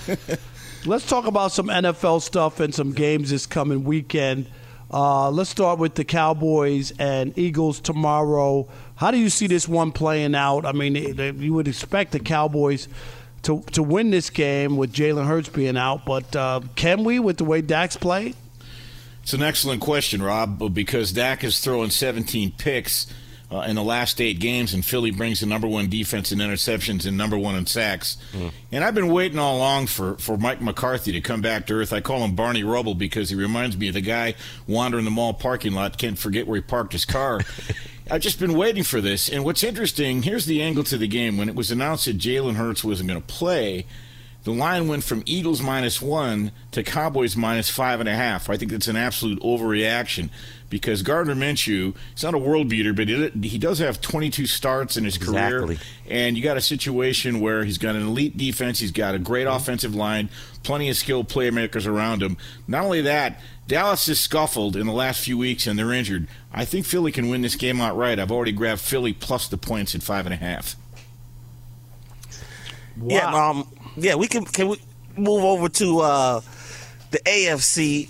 [SPEAKER 8] Let's talk about some NFL stuff and some games this coming weekend. Let's start with the Cowboys and Eagles tomorrow. How do you see this one playing out? I mean, you would expect the Cowboys to win this game with Jalen Hurts being out, but can we with the way Dak's played?
[SPEAKER 19] It's an excellent question, Rob, because Dak is throwing 17 picks in the last 8 games, and Philly brings the number 1 defense in interceptions and number 1 in sacks. And I've been waiting all along for Mike McCarthy to come back to earth. I call him Barney Rubble because he reminds me of the guy wandering the mall parking lot, can't forget where he parked his car. I've just been waiting for this. And what's interesting, here's the angle to the game. When it was announced that Jalen Hurts wasn't going to play, the line went from Eagles -1 to Cowboys -5.5. I think that's an absolute overreaction because Gardner Minshew, he's not a world beater, but he does have 22 starts in his career. And you got a situation where he's got an elite defense, he's got a great offensive line, plenty of skilled playmakers around him. Not only that, Dallas has scuffled in the last few weeks, and they're injured. I think Philly can win this game outright. I've already grabbed Philly plus the points at 5.5.
[SPEAKER 8] Wow.
[SPEAKER 9] Yeah, we can we move over to the AFC?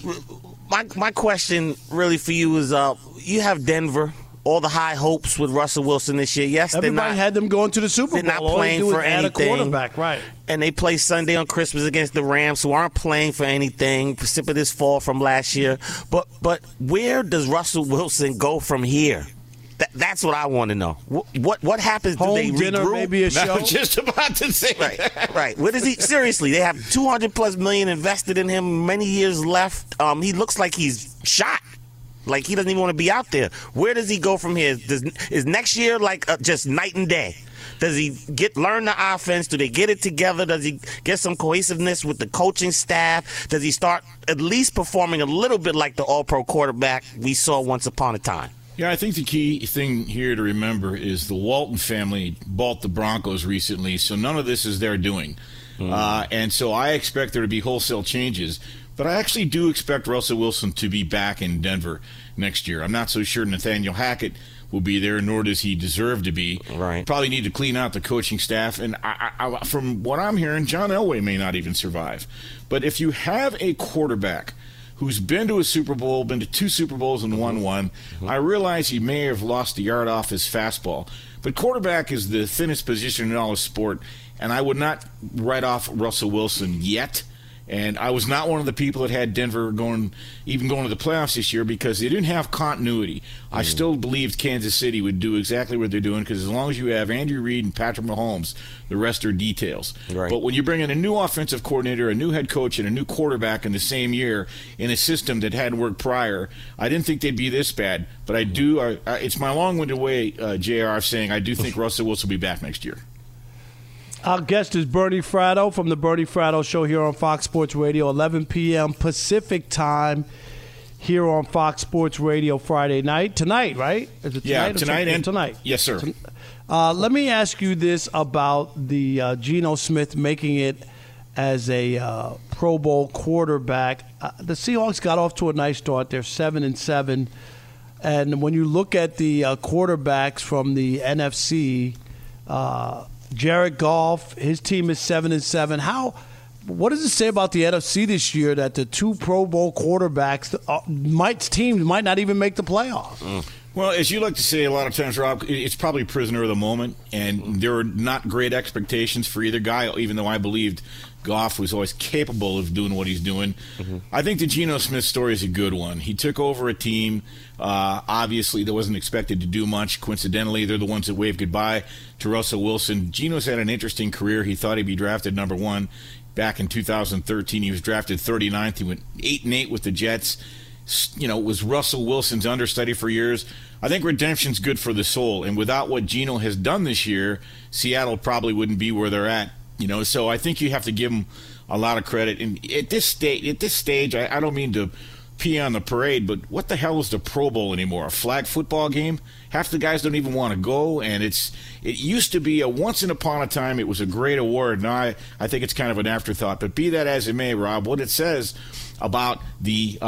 [SPEAKER 9] My question really for you is, you have Denver. All the high hopes with Russell Wilson this year. Yes,
[SPEAKER 8] everybody had them going to the Super Bowl.
[SPEAKER 9] They're not playing for anything.
[SPEAKER 8] Add a quarterback, right?
[SPEAKER 9] And they play Sunday on Christmas against the Rams, who aren't playing for anything. Precipitous fall from last year. But where does Russell Wilson go from here? That's what I want to know. What happens?
[SPEAKER 8] Home
[SPEAKER 9] do they
[SPEAKER 8] dinner,
[SPEAKER 9] regroup?
[SPEAKER 8] maybe a show?
[SPEAKER 19] I was just about to say
[SPEAKER 9] right. What is he? Seriously, they have $200+ million invested in him. Many years left. He looks like he's shot. Like he doesn't even want to be out there. Where does he go from here? Is next year like just night and day? Does he learn the offense? Do they get it together? Does he get some cohesiveness with the coaching staff? Does he start at least performing a little bit like the All-Pro quarterback we saw once upon a time?
[SPEAKER 19] Yeah, I think the key thing here to remember is the Walton family bought the Broncos recently, so none of this is their doing. And so I expect there to be wholesale changes. But I actually do expect Russell Wilson to be back in Denver next year. I'm not so sure Nathaniel Hackett will be there, nor does he deserve to be.
[SPEAKER 9] Right.
[SPEAKER 19] Probably need to clean out the coaching staff. And I, from what I'm hearing, John Elway may not even survive. But if you have a quarterback who's been to a Super Bowl, been to 2 Super Bowls and won one, I realize he may have lost a yard off his fastball. But quarterback is the thinnest position in all of sport, and I would not write off Russell Wilson yet. And I was not one of the people that had Denver going to the playoffs this year because they didn't have continuity. I still believed Kansas City would do exactly what they're doing because as long as you have Andy Reid and Patrick Mahomes, the rest are details.
[SPEAKER 9] Right.
[SPEAKER 19] But when you bring in a new offensive coordinator, a new head coach, and a new quarterback in the same year in a system that hadn't worked prior, I didn't think they'd be this bad. But I do. It's my long-winded way, JR, of saying I do think Russell Wilson will be back next year.
[SPEAKER 8] Our guest is Bernie Fratto from the Bernie Fratto Show here on Fox Sports Radio, 11 p.m. Pacific time here on Fox Sports Radio Friday night. Tonight, right? Is it tonight?
[SPEAKER 19] Yeah,
[SPEAKER 8] tonight.
[SPEAKER 19] Yes, sir.
[SPEAKER 8] Let me ask you this about the Geno Smith making it as a Pro Bowl quarterback. The Seahawks got off to a nice start. They're 7-7. And when you look at the quarterbacks from the NFC, Jared Goff, his team is 7-7. What does it say about the NFC this year that the 2 Pro Bowl quarterbacks teams might not even make the playoffs?
[SPEAKER 19] Well, as you like to say a lot of times, Rob, it's probably prisoner of the moment, and there are not great expectations for either guy, even though I believed Goff was always capable of doing what he's doing. I think the Geno Smith story is a good one. He took over a team, obviously, that wasn't expected to do much. Coincidentally, they're the ones that waved goodbye to Russell Wilson. Geno's had an interesting career. He thought he'd be drafted number 1 back in 2013. He was drafted 39th. He went 8-8 with the Jets. Was Russell Wilson's understudy for years. I think redemption's good for the soul, and without what Geno has done this year, Seattle probably wouldn't be where they're at. So I think you have to give him a lot of credit. And at this stage, I don't mean to pee on the parade, but what the hell is the Pro Bowl anymore? A flag football game? Half the guys don't even want to go, and it used to be a once in upon a time. It was a great award. Now I think it's kind of an afterthought. But be that as it may, Rob, what it says about the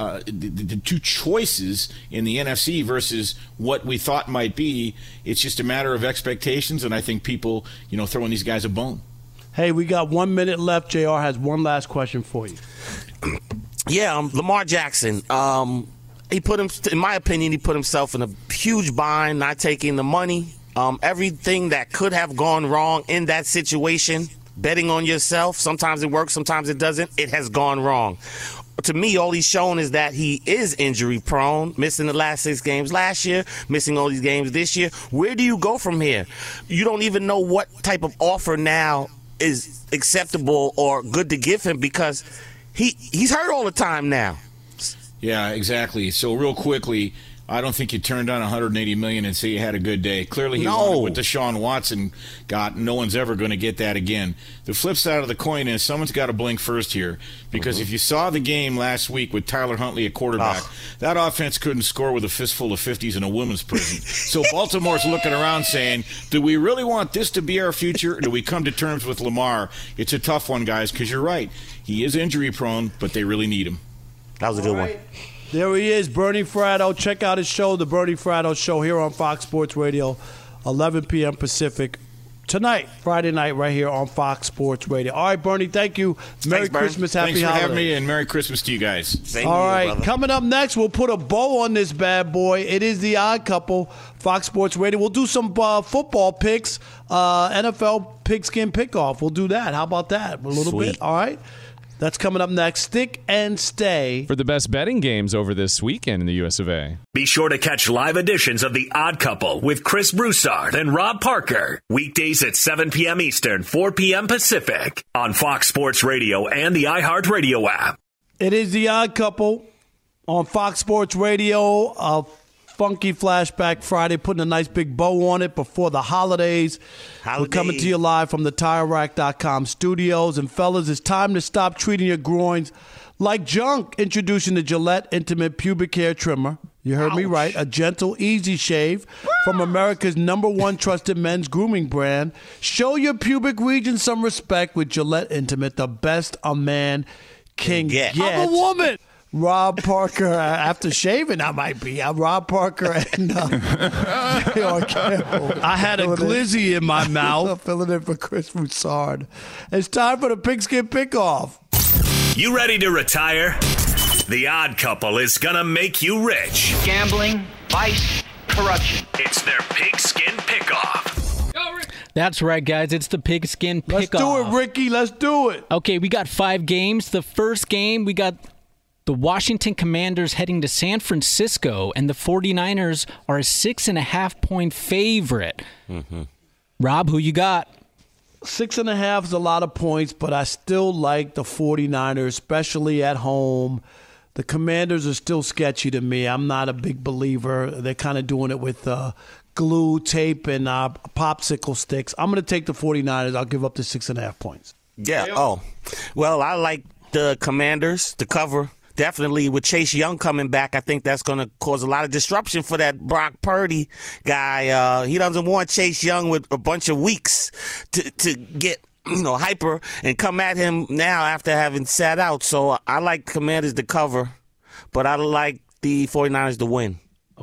[SPEAKER 19] 2 choices in the NFC versus what we thought might be, it's just a matter of expectations, and I think people, throwing these guys a bone.
[SPEAKER 8] Hey, we got 1 minute left. JR has one last question for you.
[SPEAKER 9] Yeah, Lamar Jackson. In my opinion, he put himself in a huge bind, not taking the money. Everything that could have gone wrong in that situation, betting on yourself, sometimes it works, sometimes it doesn't. It has gone wrong. To me, all he's shown is that he is injury prone, missing the last 6 games last year, missing all these games this year. Where do you go from here? You don't even know what type of offer now is acceptable or good to give him because he's hurt all the time now.
[SPEAKER 19] Yeah, exactly. So real quickly, I don't think you turned on $180 million and say you had a good day. Clearly, he wanted what Deshaun Watson got. No one's ever going to get that again. The flip side of the coin is someone's got to blink first here, because if you saw the game last week with Tyler Huntley at quarterback, that offense couldn't score with a fistful of 50s in a women's prison. So Baltimore's looking around saying, do we really want this to be our future, or do we come to terms with Lamar? It's a tough one, guys, because you're right. He is injury prone, but they really need him.
[SPEAKER 9] That was a good one.
[SPEAKER 8] There he is, Bernie Fratto. Check out his show, The Bernie Fratto Show, here on Fox Sports Radio, 11 p.m. Pacific. Tonight, Friday night, right here on Fox Sports Radio. All right, Bernie, thank you. Merry Christmas, happy holidays.
[SPEAKER 19] Thanks for having me, and Merry Christmas to you guys.
[SPEAKER 8] All right, coming up next, we'll put a bow on this bad boy. It is The Odd Couple, Fox Sports Radio. We'll do some football picks, NFL pigskin pickoff. We'll do that. How about that? A little bit, all right? That's coming up next. Stick and stay.
[SPEAKER 10] For the best betting games over this weekend in the US of A.
[SPEAKER 7] Be sure to catch live editions of The Odd Couple with Chris Broussard and Rob Parker. Weekdays at 7 p.m. Eastern, 4 p.m. Pacific on Fox Sports Radio and the iHeartRadio app. It
[SPEAKER 8] is The Odd Couple on Fox Sports Radio. Funky Flashback Friday, putting a nice big bow on it before the holidays. We're coming to you live from the TireRack.com studios. And, fellas, it's time to stop treating your groins like junk. Introducing the Gillette Intimate Pubic Hair Trimmer. You heard me right. A gentle, easy shave from America's #1 trusted men's grooming brand. Show your pubic region some respect with Gillette Intimate, the best a man can get. I'm a woman. Rob Parker, after shaving, I might be. I'm Rob Parker and I had a glizzy in my mouth. Filling in for Chris Broussard. It's time for the Pigskin Pickoff.
[SPEAKER 7] You ready to retire? The Odd Couple is going to make you rich.
[SPEAKER 20] Gambling, vice, corruption.
[SPEAKER 7] It's their Pigskin Pickoff.
[SPEAKER 21] That's right, guys. It's the Pigskin Pickoff.
[SPEAKER 8] Let's do it, Ricky. Let's do it.
[SPEAKER 21] Okay, we got 5 games. The first game, we got the Washington Commanders heading to San Francisco, and the 49ers are a 6.5-point favorite. Rob, who you got?
[SPEAKER 8] 6.5 is a lot of points, but I still like the 49ers, especially at home. The Commanders are still sketchy to me. I'm not a big believer. They're kind of doing it with glue, tape, and popsicle sticks. I'm going to take the 49ers. I'll give up the 6.5 points.
[SPEAKER 9] Yeah. Oh, well, I like the Commanders to cover. Definitely with Chase Young coming back, I think that's going to cause a lot of disruption for that Brock Purdy guy. He doesn't want Chase Young with a bunch of weeks to get hyper and come at him now after having sat out. So I like Commanders to cover, but I like the 49ers to win.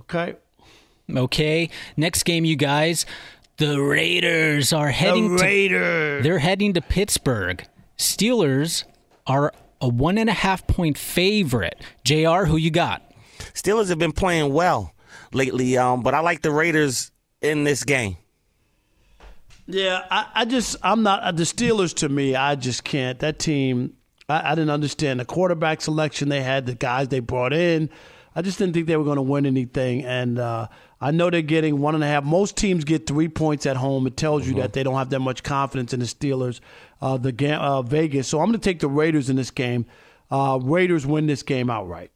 [SPEAKER 21] Okay. Next game, you guys. The Raiders are heading they're heading to Pittsburgh. Steelers are a 1.5-point favorite. JR, who you got?
[SPEAKER 9] Steelers have been playing well lately, but I like the Raiders in this game.
[SPEAKER 8] Yeah, I'm not the Steelers. To me, I just can't. That team, I didn't understand the quarterback selection they had, the guys they brought in. I just didn't think they were going to win anything. And I know they're getting 1.5. Most teams get 3 points at home. It tells you that they don't have that much confidence in the Steelers, Vegas. So I'm going to take the Raiders in this game. Raiders win this game outright.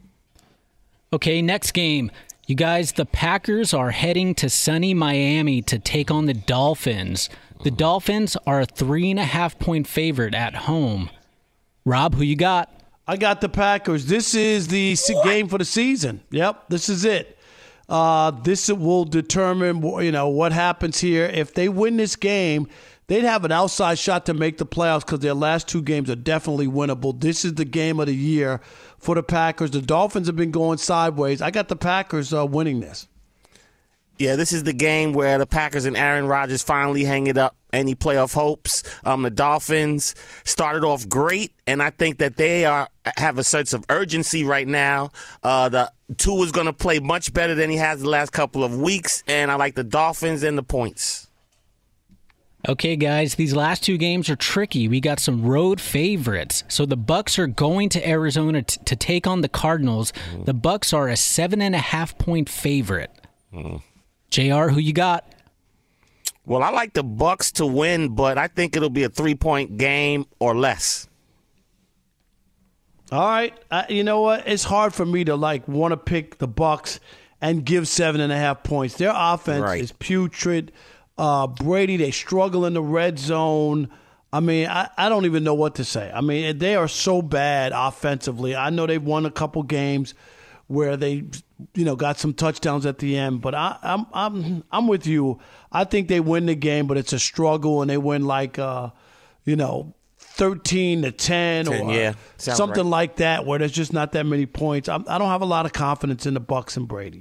[SPEAKER 21] Okay, next game. You guys, the Packers are heading to sunny Miami to take on the Dolphins. The Dolphins are a 3.5-point favorite at home. Rob, who you got?
[SPEAKER 8] I got the Packers. This is the game for the season. Yep, this is it. This will determine, what happens here. If they win this game, they'd have an outside shot to make the playoffs because their last 2 games are definitely winnable. This is the game of the year for the Packers. The Dolphins have been going sideways. I got the Packers winning this.
[SPEAKER 9] Yeah, this is the game where the Packers and Aaron Rodgers finally hang it up any playoff hopes. The Dolphins started off great, and I think that they have a sense of urgency right now. The Tua is going to play much better than he has the last couple of weeks, and I like the Dolphins and the points.
[SPEAKER 21] Okay, guys, these last 2 games are tricky. We got some road favorites. So the Bucs are going to Arizona to take on the Cardinals. The Bucs are a 7.5-point favorite. JR, who you got?
[SPEAKER 9] Well, I like the Bucs to win, but I think it'll be a 3-point game or less.
[SPEAKER 8] All right. You know what? It's hard for me to want to pick the Bucs and give 7.5 points. Their offense is putrid. Brady, they struggle in the red zone. I mean, I don't even know what to say. I mean, they are so bad offensively. I know they've won a couple games where they, got some touchdowns at the end. But I'm with you. I think they win the game, but it's a struggle, and they win 13-10 or something like that, where there's just not that many points. I don't have a lot of confidence in the Bucs and Brady.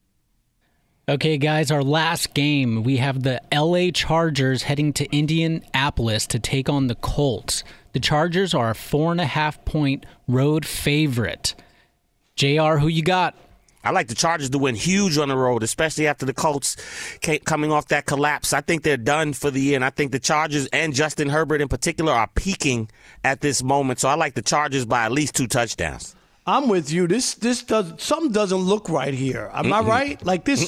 [SPEAKER 21] Okay, guys, our last game, we have the LA Chargers heading to Indianapolis to take on the Colts. The Chargers are a 4.5-point road favorite. JR, who you got?
[SPEAKER 9] I like the Chargers to win huge on the road, especially after the Colts coming off that collapse. I think they're done for the year, and I think the Chargers and Justin Herbert in particular are peaking at this moment. So I like the Chargers by at least 2 touchdowns.
[SPEAKER 8] I'm with you. Something doesn't look right here. Am I right? Like this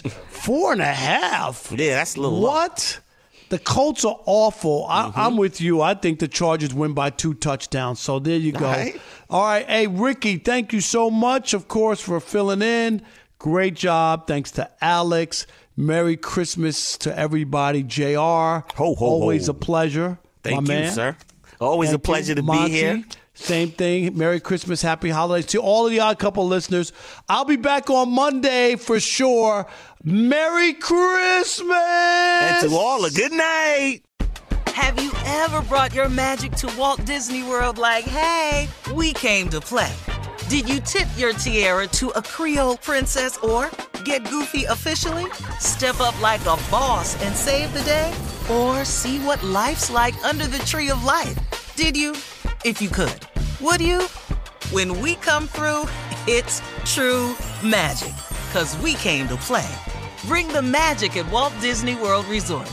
[SPEAKER 8] 4.5.
[SPEAKER 9] Yeah, that's a little
[SPEAKER 8] what? The Colts are awful. I'm with you. I think the Chargers win by 2 touchdowns. So there you go. All right. Hey, Ricky, thank you so much, of course, for filling in. Great job. Thanks to Alex. Merry Christmas to everybody. JR. Always a pleasure.
[SPEAKER 9] Thank you, sir. Always a pleasure to be here.
[SPEAKER 8] Same thing. Merry Christmas, Happy Holidays to all of the Odd Couple listeners. I'll be back on Monday for sure. Merry Christmas!
[SPEAKER 9] And to all a good night.
[SPEAKER 1] Have you ever brought your magic to Walt Disney World like, hey, we came to play? Did you tip your tiara to a Creole princess or get goofy officially? Step up like a boss and save the day? Or see what life's like under the tree of life? Did you? If you could. Would you? When we come through, it's true magic. 'Cause we came to play. Bring the magic at Walt Disney World Resort.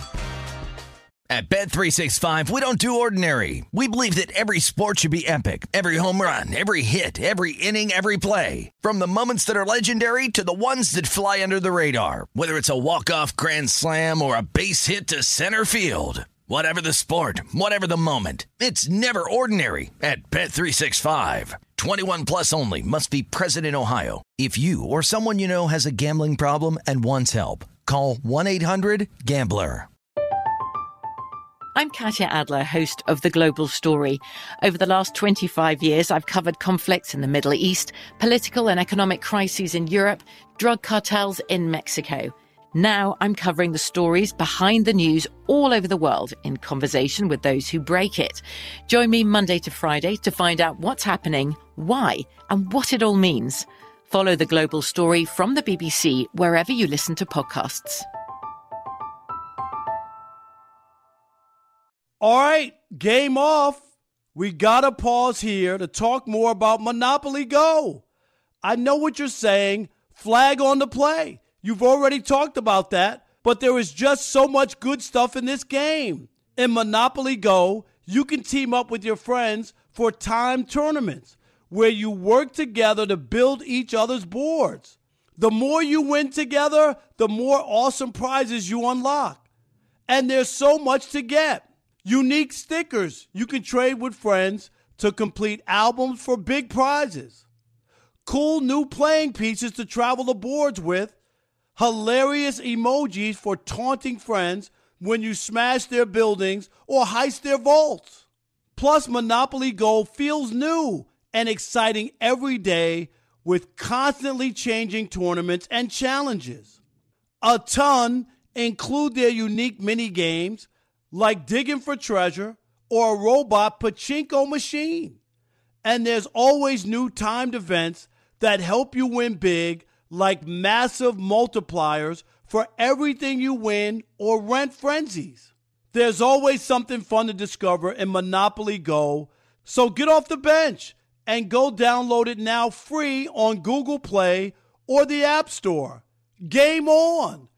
[SPEAKER 2] At Bet365, we don't do ordinary. We believe that every sport should be epic. Every home run, every hit, every inning, every play. From the moments that are legendary to the ones that fly under the radar. Whether it's a walk-off grand slam or a base hit to center field. Whatever the sport, whatever the moment, it's never ordinary at Bet365. 21 plus only. Must be present in Ohio. If you or someone you know has a gambling problem and wants help, call 1-800-GAMBLER.
[SPEAKER 12] I'm Katya Adler, host of The Global Story. Over the last 25 years, I've covered conflicts in the Middle East, political and economic crises in Europe, drug cartels in Mexico. Now I'm covering the stories behind the news all over the world in conversation with those who break it. Join me Monday to Friday to find out what's happening, why, and what it all means. Follow The Global Story from the BBC wherever you listen to podcasts.
[SPEAKER 8] All right, game off. We got to pause here to talk more about Monopoly Go. I know what you're saying. Flag on the play. You've already talked about that, but there is just so much good stuff in this game. In Monopoly Go, you can team up with your friends for timed tournaments where you work together to build each other's boards. The more you win together, the more awesome prizes you unlock. And there's so much to get. Unique stickers you can trade with friends to complete albums for big prizes. Cool new playing pieces to travel the boards with. Hilarious emojis for taunting friends when you smash their buildings or heist their vaults. Plus, Monopoly Go feels new and exciting every day with constantly changing tournaments and challenges. A ton include their unique mini games like digging for treasure or a robot pachinko machine. And there's always new timed events that help you win big, like massive multipliers for everything you win or rent frenzies. There's always something fun to discover in Monopoly Go, so get off the bench and go download it now free on Google Play or the App Store. Game on!